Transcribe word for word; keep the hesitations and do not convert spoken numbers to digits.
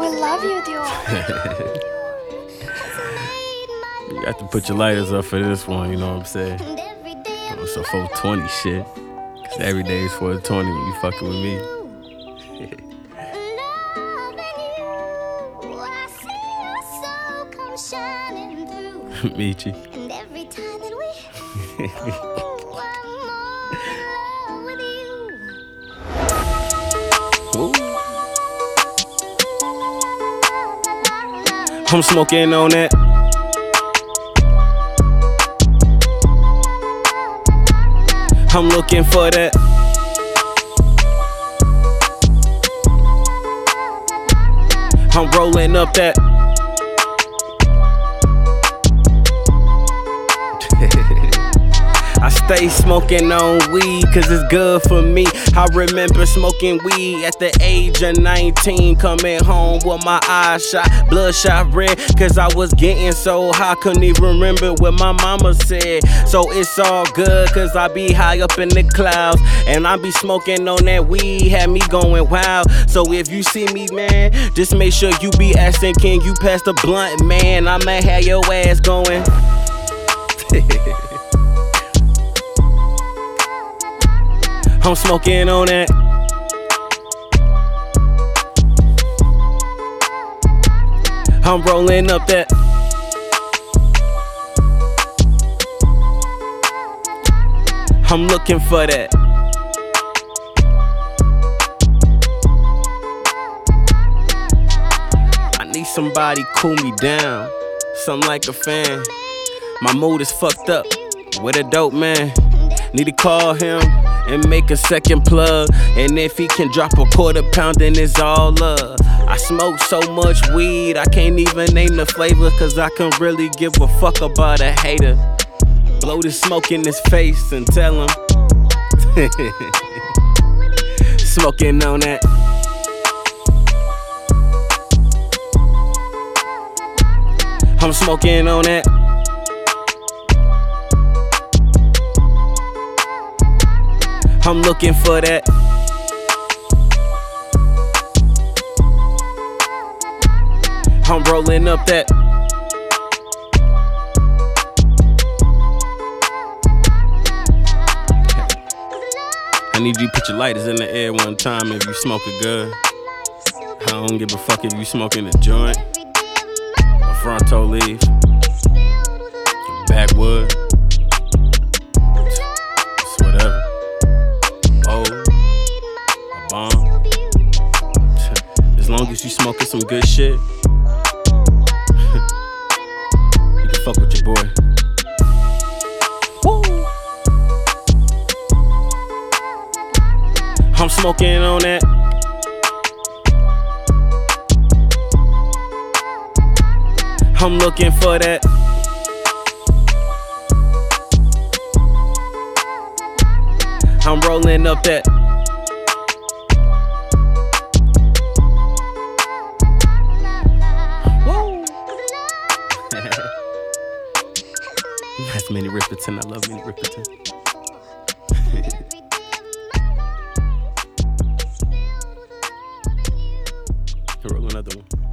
We love you, Dior. You got to put your lighters up for this one, you know what I'm saying? On some four twenty shit. Cause every day is four twenty when you fucking with me. Meet you. And every time that we I'm more with you. I'm smoking on that. I'm looking for that. I'm rolling up that. I stay smoking on weed cause it's good for me. I remember smoking weed at the age of nineteen. Coming home with my eyes shot, bloodshot red. Cause I was getting so high, couldn't even remember what my mama said. So it's all good cause I be high up in the clouds. And I be smoking on that weed, had me going wild. So if you see me, man, just make sure you be asking, can you pass the blunt, man? I might have your ass going. I'm smoking on that. I'm rolling up that. I'm looking for that. I need somebody cool me down, something like a fan. My mood is fucked up with a dope man. Need to call him and make a second plug. And if he can drop a quarter pound, then it's all love. I smoke so much weed, I can't even name the flavor. Cause I can really give a fuck about a hater. Blow the smoke in his face and tell him smoking on that. I'm smoking on that. I'm looking for that. I'm rolling up that. I need you to put your lighters in the air one time if you smoking good. I don't give a fuck if you smoking a joint, a fronto leaf, a backwood. It's whatever. A bomb. As long as you smoking some good shit, you can fuck with your boy. Woo. I'm smoking on that. I'm looking for that. I'm rolling up that. Woo. That's Minnie Riperton. I love Minnie Riperton. Roll another one.